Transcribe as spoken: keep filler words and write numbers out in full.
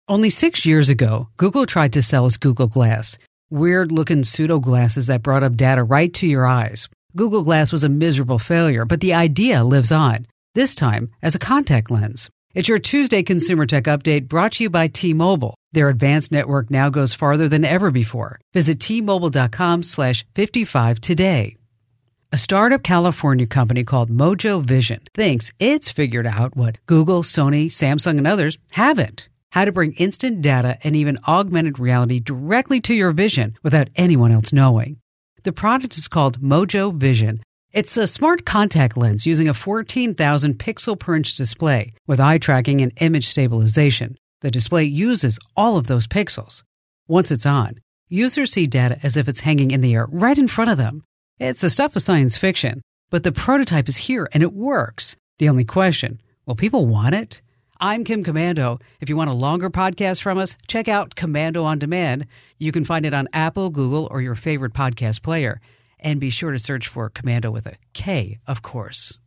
Only six years ago, Google tried to sell us Google Glass. Weird-looking pseudo-glasses that brought up data right to your eyes. Google Glass was a miserable failure, but the idea lives on, this time as a contact lens. It's your Tuesday Consumer Tech Update brought to you by T-Mobile. Their advanced network now goes farther than ever before. Visit T-Mobile.com slash 55 today. A startup California company called Mojo Vision thinks it's figured out what Google, Sony, Samsung, and others haven't. How to bring instant data and even augmented reality directly to your vision without anyone else knowing. The product is called Mojo Vision. It's a smart contact lens using a fourteen thousand pixel per inch display with eye tracking and image stabilization. The display uses all of those pixels. Once it's on, users see data as if it's hanging in the air right in front of them. It's the stuff of science fiction, but the prototype is here and it works. The only question, will people want it? I'm Kim Komando. If you want a longer podcast from us, check out Komando on Demand. You can find it on Apple, Google, or your favorite podcast player. And be sure to search for Komando with a K, of course.